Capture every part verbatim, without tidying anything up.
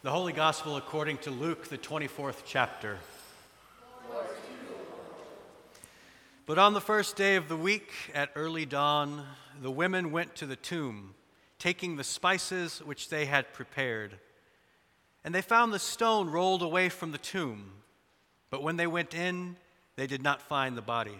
The Holy Gospel according to Luke, the twenty-fourth chapter. But on the first day of the week, at early dawn, the women went to the tomb, taking the spices which they had prepared. And they found the stone rolled away from the tomb. But when they went in, they did not find the body.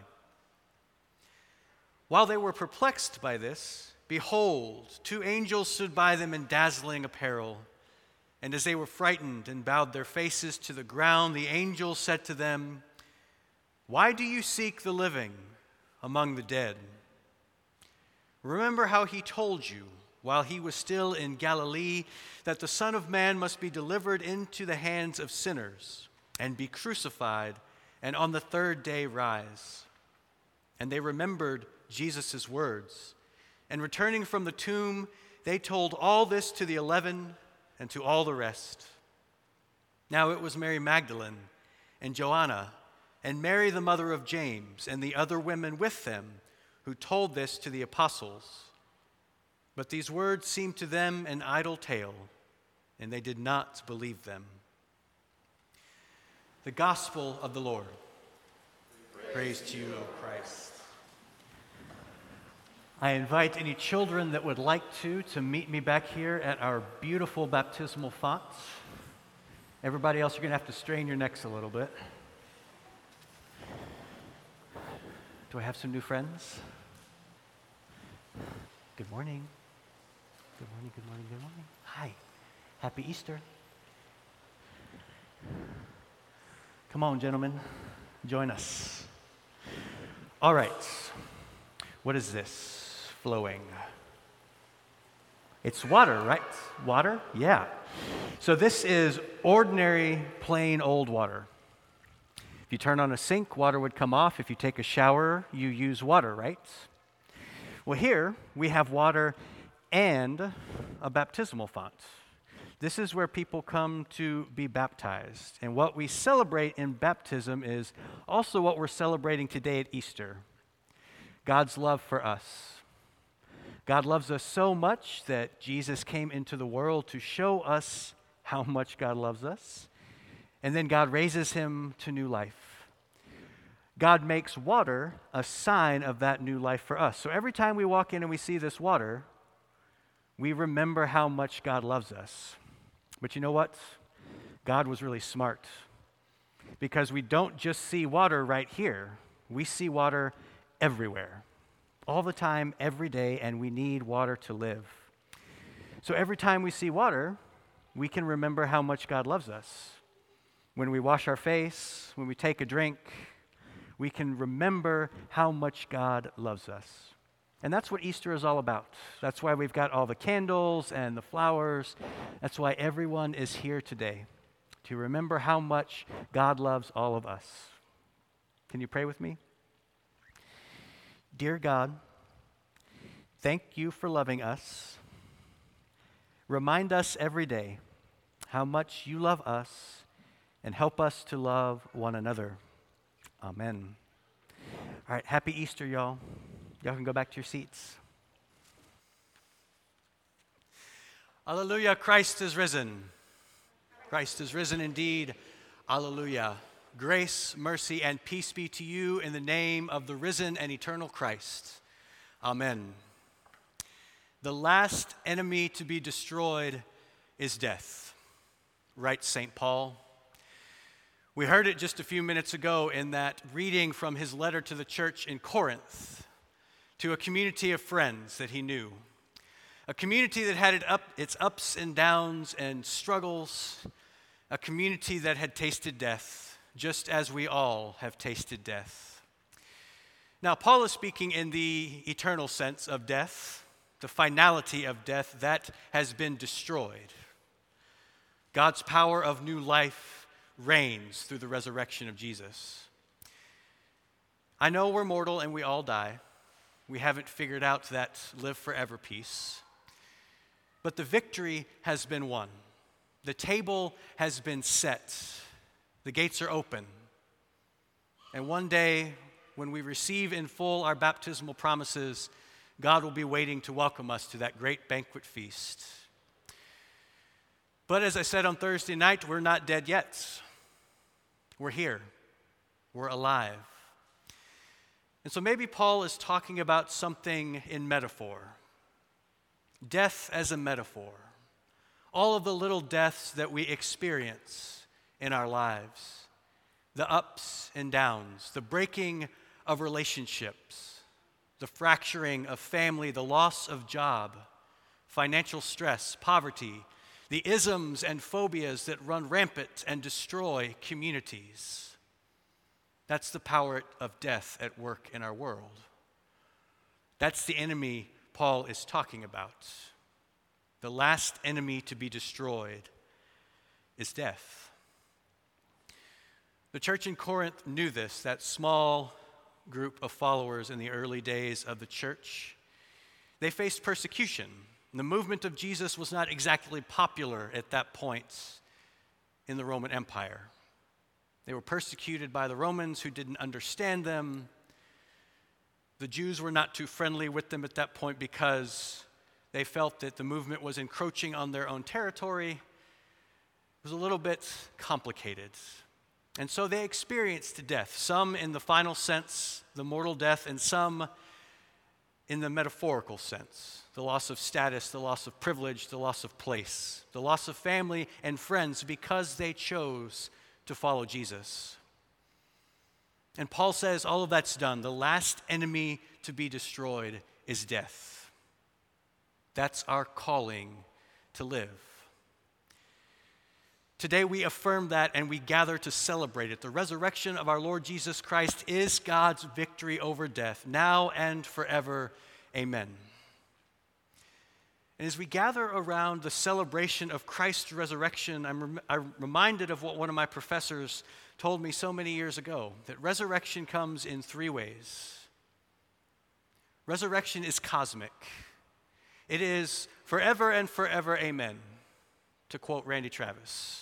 While they were perplexed by this, behold, two angels stood by them in dazzling apparel. And as they were frightened and bowed their faces to the ground, the angels said to them, "Why do you seek the living among the dead? Remember how he told you, while he was still in Galilee, that the Son of Man must be delivered into the hands of sinners and be crucified, and on the third day rise." And they remembered Jesus' words. And returning from the tomb, they told all this to the eleven and to all the rest. Now it was Mary Magdalene and Joanna and Mary the mother of James and the other women with them who told this to the apostles. But these words seemed to them an idle tale, and they did not believe them. The Gospel of the Lord. Praise, Praise to you, O Christ. I invite any children that would like to to meet me back here at our beautiful baptismal fonts. Everybody else, you're going to have to strain your necks a little bit. Do I have some new friends? Good morning. Good morning, good morning, good morning. Hi. Happy Easter. Come on, gentlemen. Join us. All right. What is this? Flowing. It's water, right? Water? Yeah. So this is ordinary, plain old water. If you turn on a sink, water would come off. If you take a shower, you use water, right? Well, here we have water and a baptismal font. This is where people come to be baptized. And what we celebrate in baptism is also what we're celebrating today at Easter. God's love for us. God loves us so much that Jesus came into the world to show us how much God loves us. And then God raises him to new life. God makes water a sign of that new life for us. So every time we walk in and we see this water, we remember how much God loves us. But you know what? God was really smart, because we don't just see water right here. We see water everywhere, all the time, every day, and we need water to live. So every time we see water, we can remember how much God loves us. When we wash our face, when we take a drink, we can remember how much God loves us. And that's what Easter is all about. That's why we've got all the candles and the flowers. That's why everyone is here today, to remember how much God loves all of us. Can you pray with me? Dear God, thank you for loving us. Remind us every day how much you love us, and help us to love one another. Amen. All right, happy Easter, y'all. Y'all can go back to your seats. Alleluia, Christ is risen. Christ is risen indeed. Alleluia. Grace, mercy, and peace be to you in the name of the risen and eternal Christ. Amen. The last enemy to be destroyed is death, writes Saint Paul. We heard it just a few minutes ago in that reading from his letter to the church in Corinth, to a community of friends that he knew, a community that had it up, its ups and downs and struggles, a community that had tasted death, just as we all have tasted death. Now, Paul is speaking in the eternal sense of death, the finality of death that has been destroyed. God's power of new life reigns through the resurrection of Jesus. I know we're mortal and we all die. We haven't figured out that live forever piece. But the victory has been won. The table has been set. The gates are open. And one day, when we receive in full our baptismal promises, God will be waiting to welcome us to that great banquet feast. But as I said on Thursday night, we're not dead yet. We're here. We're alive. And so maybe Paul is talking about something in metaphor. Death as a metaphor. All of the little deaths that we experience in our lives. The ups and downs, the breaking of relationships, the fracturing of family, the loss of job, financial stress, poverty, the isms and phobias that run rampant and destroy communities. That's the power of death at work in our world. That's the enemy Paul is talking about. The last enemy to be destroyed is death. The church in Corinth knew this, that small group of followers in the early days of the church. They faced persecution. The movement of Jesus was not exactly popular at that point in the Roman Empire. They were persecuted by the Romans who didn't understand them. The Jews were not too friendly with them at that point because they felt that the movement was encroaching on their own territory. It was a little bit complicated. And so they experienced death, some in the final sense, the mortal death, and some in the metaphorical sense, the loss of status, the loss of privilege, the loss of place, the loss of family and friends because they chose to follow Jesus. And Paul says all of that's done. The last enemy to be destroyed is death. That's our calling to live. Today we affirm that and we gather to celebrate it. The resurrection of our Lord Jesus Christ is God's victory over death, now and forever. Amen. And as we gather around the celebration of Christ's resurrection, I'm, rem- I'm reminded of what one of my professors told me so many years ago, that resurrection comes in three ways. Resurrection is cosmic. It is forever and forever, amen, to quote Randy Travis.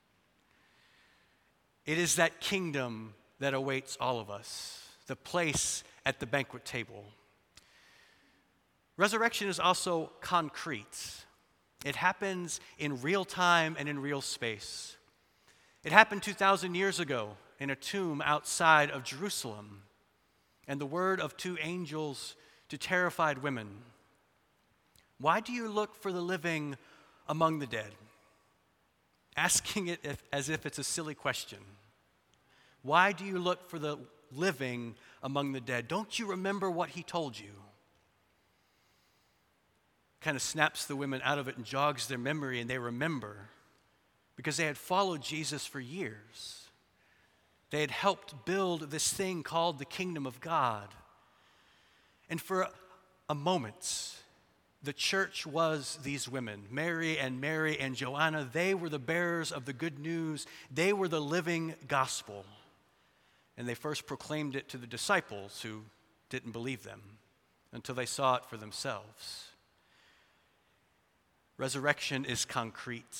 It is that kingdom that awaits all of us, the place at the banquet table. Resurrection is also concrete. It happens in real time and in real space. It happened two thousand years ago in a tomb outside of Jerusalem, and the word of two angels to terrified women. Why do you look for the living among the dead? Asking it if, as if it's a silly question. Why do you look for the living among the dead? Don't you remember what he told you? Kind of snaps the women out of it and jogs their memory, and they remember because they had followed Jesus for years. They had helped build this thing called the kingdom of God. And for a moment, the church was these women, Mary and Mary and Joanna. They were the bearers of the good news. They were the living gospel. And they first proclaimed it to the disciples who didn't believe them until they saw it for themselves. Resurrection is concrete.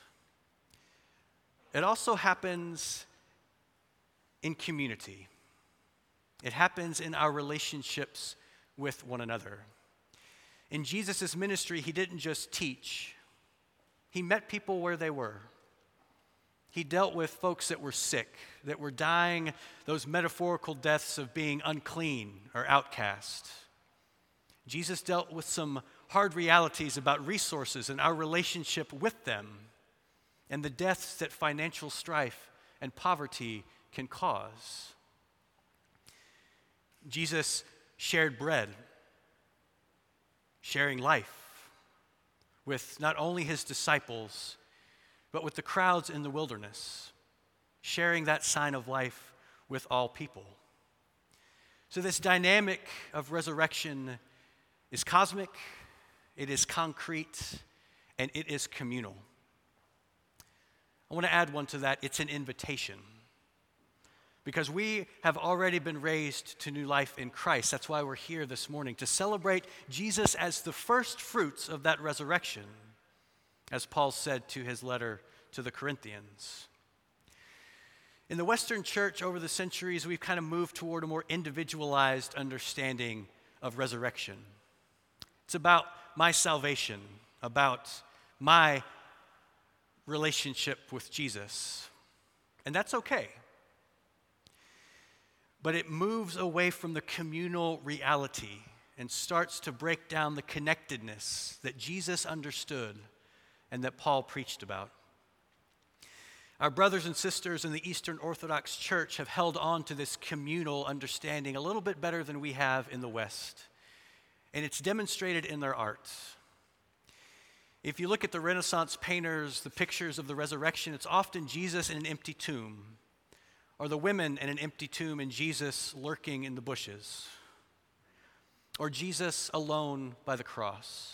It also happens in community. It happens in our relationships with one another. In Jesus' ministry, he didn't just teach. He met people where they were. He dealt with folks that were sick, that were dying those metaphorical deaths of being unclean or outcast. Jesus dealt with some hard realities about resources and our relationship with them and the deaths that financial strife and poverty can cause. Jesus shared bread, sharing life with not only his disciples, but with the crowds in the wilderness, sharing that sign of life with all people. So this dynamic of resurrection is cosmic, it is concrete, and it is communal. I want to add one to that. It's an invitation. Because we have already been raised to new life in Christ. That's why we're here this morning, to celebrate Jesus as the first fruits of that resurrection, as Paul said to his letter to the Corinthians. In the Western church over the centuries, we've kind of moved toward a more individualized understanding of resurrection. It's about my salvation, about my relationship with Jesus. And that's okay. But it moves away from the communal reality and starts to break down the connectedness that Jesus understood and that Paul preached about. Our brothers and sisters in the Eastern Orthodox Church have held on to this communal understanding a little bit better than we have in the West. And it's demonstrated in their art. If you look at the Renaissance painters, the pictures of the resurrection, it's often Jesus in an empty tomb, or the women in an empty tomb and Jesus lurking in the bushes, or Jesus alone by the cross.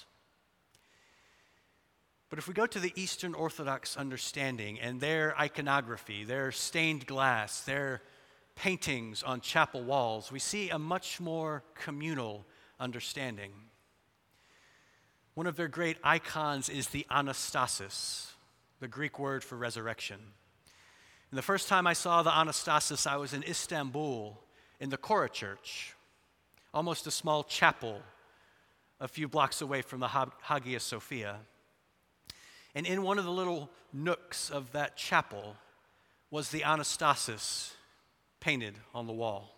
But if we go to the Eastern Orthodox understanding and their iconography, their stained glass, their paintings on chapel walls, we see a much more communal understanding. One of their great icons is the Anastasis, the Greek word for resurrection. And the first time I saw the Anastasis, I was in Istanbul in the Kora Church, almost a small chapel a few blocks away from the Hagia Sophia. And in one of the little nooks of that chapel was the Anastasis painted on the wall.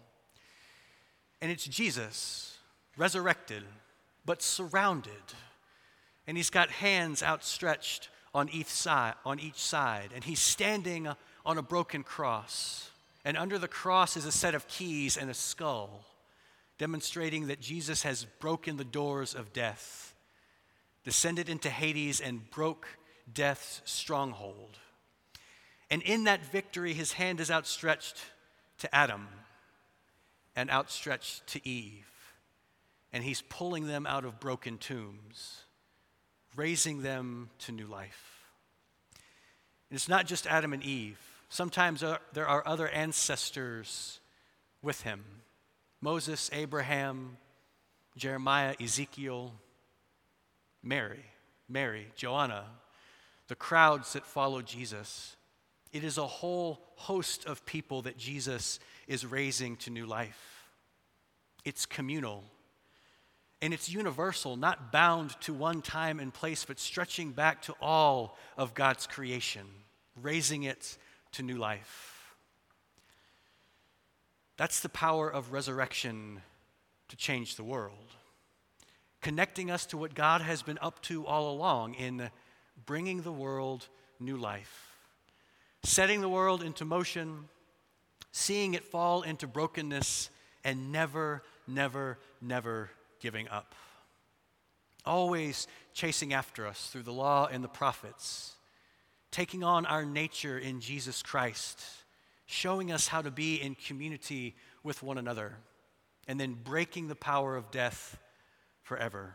And it's Jesus, resurrected, but surrounded. And he's got hands outstretched on each side, on each side, and he's standing on a broken cross. And under the cross is a set of keys and a skull, demonstrating that Jesus has broken the doors of death, descended into Hades and broke death's stronghold. And in that victory, his hand is outstretched to Adam and outstretched to Eve. And he's pulling them out of broken tombs, raising them to new life. And it's not just Adam and Eve. Sometimes uh, there are other ancestors with him. Moses, Abraham, Jeremiah, Ezekiel, Mary, Mary, Joanna, the crowds that follow Jesus. It is a whole host of people that Jesus is raising to new life. It's communal. And it's universal, not bound to one time and place, but stretching back to all of God's creation, raising it to new life. That's the power of resurrection to change the world, connecting us to what God has been up to all along in bringing the world new life, setting the world into motion, seeing it fall into brokenness, and never, never, never giving up. Always chasing after us through the law and the prophets, taking on our nature in Jesus Christ, showing us how to be in community with one another, and then breaking the power of death forever.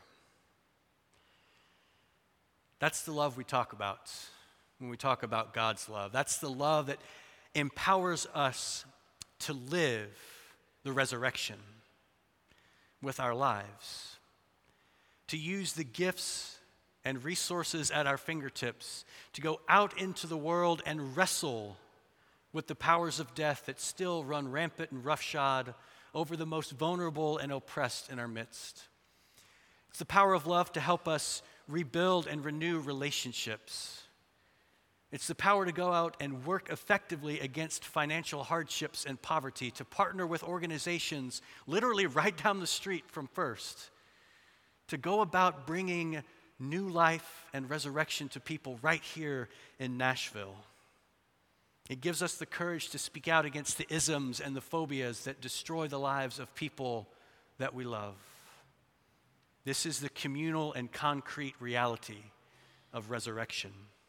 That's the love we talk about when we talk about God's love. That's the love that empowers us to live the resurrection with our lives, to use the gifts and resources at our fingertips to go out into the world and wrestle with the powers of death that still run rampant and roughshod over the most vulnerable and oppressed in our midst. It's the power of love to help us rebuild and renew relationships. It's the power to go out and work effectively against financial hardships and poverty, to partner with organizations literally right down the street from First, to go about bringing new life and resurrection to people right here in Nashville. It gives us the courage to speak out against the isms and the phobias that destroy the lives of people that we love. This is the communal and concrete reality of resurrection.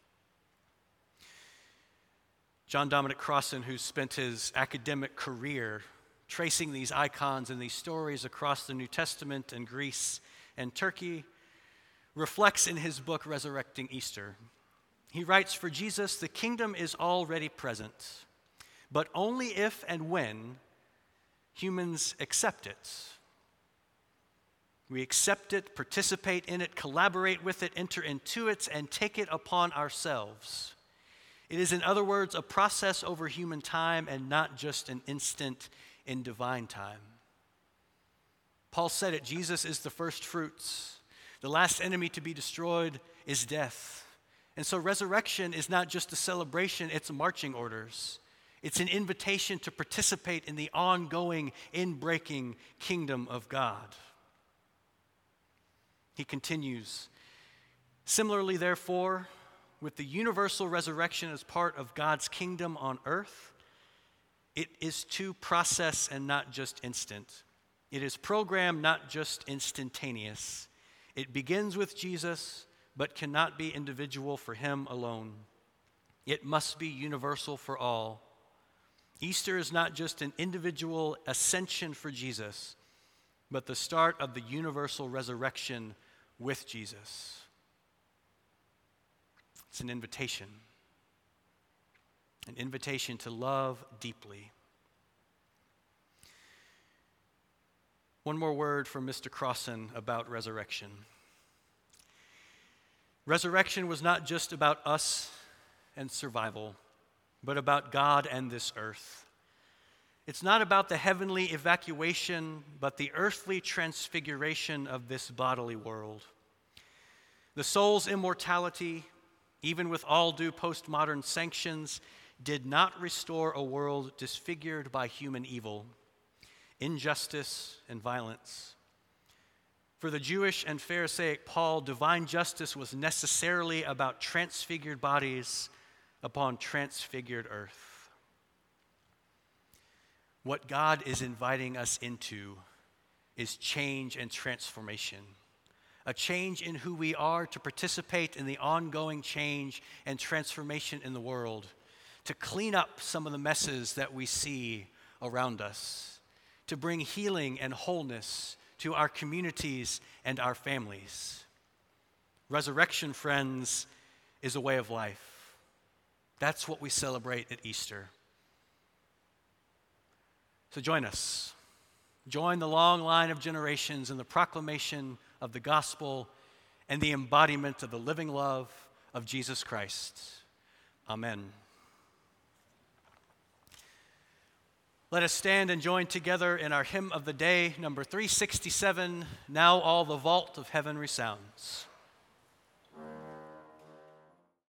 John Dominic Crossan, who spent his academic career tracing these icons and these stories across the New Testament and Greece and Turkey, reflects in his book, Resurrecting Easter. He writes, "For Jesus, the kingdom is already present, but only if and when humans accept it. We accept it, participate in it, collaborate with it, enter into it, and take it upon ourselves. It is, in other words, a process over human time and not just an instant in divine time." Paul said it, Jesus is the first fruits. The last enemy to be destroyed is death. And so resurrection is not just a celebration, it's marching orders. It's an invitation to participate in the ongoing, in-breaking kingdom of God. He continues, similarly, therefore, with the universal resurrection as part of God's kingdom on earth, it is to process and not just instant. It is programmed, not just instantaneous. It begins with Jesus, but cannot be individual for him alone. It must be universal for all. Easter is not just an individual ascension for Jesus, but the start of the universal resurrection with Jesus. It's an invitation. An invitation to love deeply. One more word from Mister Crossan about resurrection. Resurrection was not just about us and survival, but about God and this earth. It's not about the heavenly evacuation, but the earthly transfiguration of this bodily world. The soul's immortality, even with all due postmodern sanctions, did not restore a world disfigured by human evil, injustice, and violence. For the Jewish and Pharisaic Paul, divine justice was necessarily about transfigured bodies upon transfigured earth. What God is inviting us into is change and transformation. A change in who we are to participate in the ongoing change and transformation in the world, to clean up some of the messes that we see around us, to bring healing and wholeness to our communities and our families. Resurrection, friends, is a way of life. That's what we celebrate at Easter. So join us. Join the long line of generations in the proclamation of the gospel and the embodiment of the living love of Jesus Christ. Amen. Let us stand and join together in our hymn of the day, number three sixty-seven, Now All the Vault of Heaven Resounds.